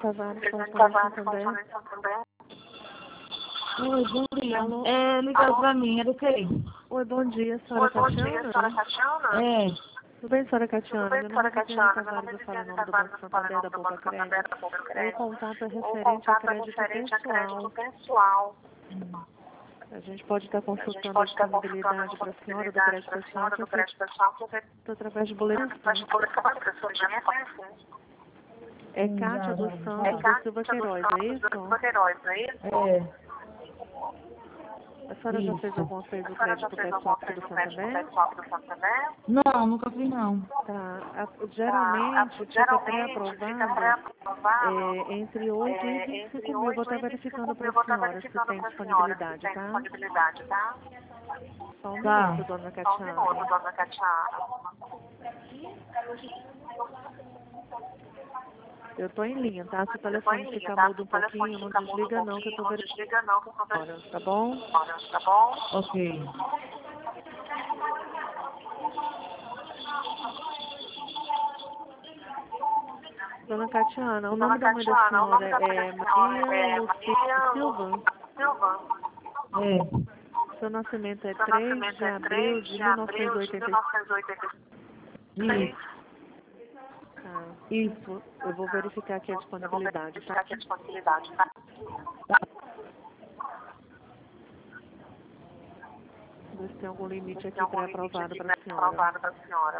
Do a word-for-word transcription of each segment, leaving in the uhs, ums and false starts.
Tavares, correspondente Santander. Oi, bom dia. Alô? É, ligou pra mim, era o quê? Oi, bom dia, senhora Catiana. É. Tudo bem, senhora Catiana? Meu nome é Viviane Tavares, eu falo em nome do Banco Santander, da Poupa Crédito. O contato é referente a crédito pessoal. A gente pode estar consultando a disponibilidade para a senhora do crédito pessoal, que é feito através de boletim. É Cátia dos Santos da Silva Queiroz, é isso? É. A senhora já fez alguma vez o crédito pessoal do Santander? Não, nunca fiz não. Tá. A- Geralmente fica pré-aprovado é, entre oito e vinte e cinco mil. Vou estar verificando para a senhora se tem disponibilidade, tá? Só um Tá. minuto, dona Catiana. Eu estou em linha, tá? Se o telefone ficar mudo um pouquinho, não desliga não, que eu estou verificando agora, tá bom? Ok. Dona Catiana, o nome da mãe da senhora é Maria Lucília Silva? É. Seu nascimento é três de abril de mil novecentos e oitenta e seis. Isso. Tá. Isso. Eu vou verificar aqui a disponibilidade, tá? Ver se tem algum limite aqui pré-aprovado para a senhora.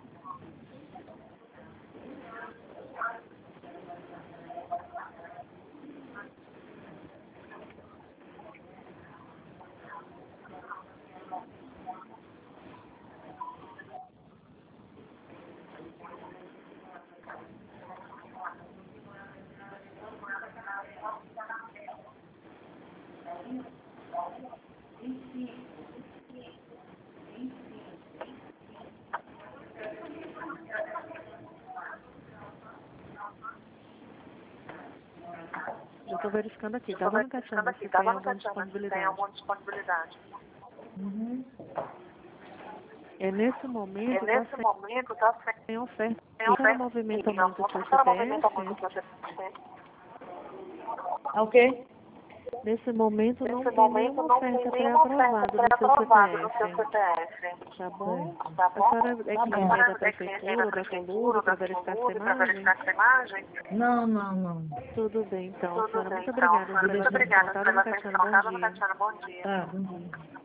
Eu estou verificando aqui, tá, dona Catiana, se tem alguma disponibilidade. Uhum. É nesse momento, está sem oferta. A senhora movimenta muito o seu C P F? É o quê? Nesse momento não tem nenhuma oferta pré-aprovada no seu C P F. Tá bom? A senhora é que é da prefeitura, da Colur, para verificar essa imagem? Não, não, não. Tudo bem, então, senhora. Muito obrigada pela atenção, tá, dona Catiana? Bom dia. Tá, bom dia.